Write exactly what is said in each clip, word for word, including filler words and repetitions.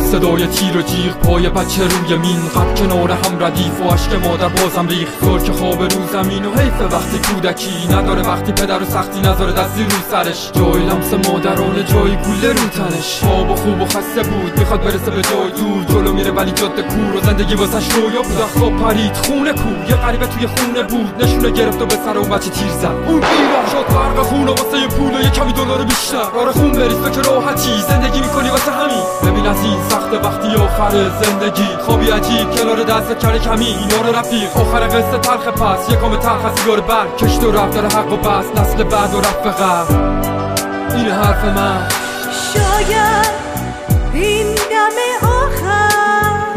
صدای تیر و جیغ، پای بچه روی مین، قد کنار هم ردیف و عشق مادر بازم ریخ. که خواب رو زمین و حیف وقتی کودکی نداره، وقتی پدر و سختی نذاره دستی رو سرش. جای لمس مادرانه، جای گوله رو تنش. خواب و خوب و خسته بود، میخواد برسه به جای دور. جلو میره ولی جاده کور و زندگی واسش رویا بود. خواب پرید خونه کو، یه غریبه توی خونه بود. نشونه گرفت و به سر اون بچه تیر زد. اون بیراه شد غرق خونه واسه یه پول و یه کمی دلار بیشتر. آره خون بریز فکر راحتی زندگی میکنی واسه همین. ببین از این سخت وقتی آخر زندگی، خوابی عجیب کنار دست کره کمی. اینا رو رفیق آخر قصه تلخ، پس یه کام تلخ از سیگار برگ کشت و رفت داره حق و بس. نسل بعد و رفت به قبل، این حرف من. شاید این دم آخر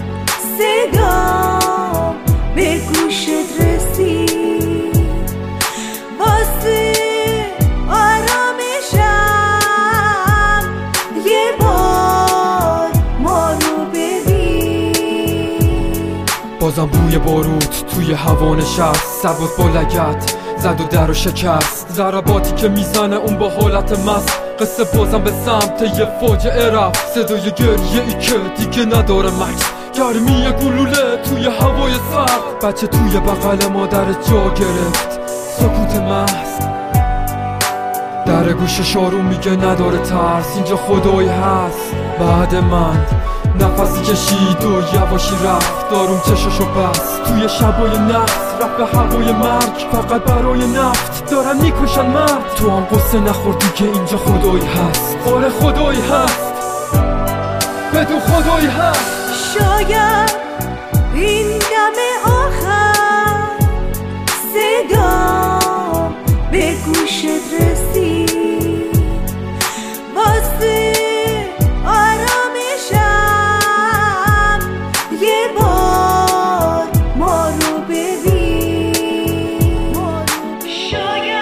صدا به گوشت رسید، واسه آرامشم یه بار ما رو ببین. بازم بوی باروت توی هوا نشست، سرباز با لگت زد و در و شکست. ضرباتی که میزنه اون با حالت مست، قصه بازم به سمت یه فاجعه رفت. صدای گریه ای که دیگه نداره مکس، گرمی گلوله توی هوای سرد. بچه توی بغل مادر جا گرفت، سکوت محض. در گوش شارون میگه نداره ترس، اینجا خدایی هست. بعد من نفسی کشید و یواشی رفت، داروم چششو بست. توی شبای نفس رفت به هوای مرگ، فقط برای نفت دارن میکشن مرد. تو هم قصه نخوردی که اینجا خدایی هست. آره خدایی هست، بدون خدایی هست. شاید این دم آخر صدا به گوشت رسید، واسه آرامشم یه بار ما رو ببین. شاید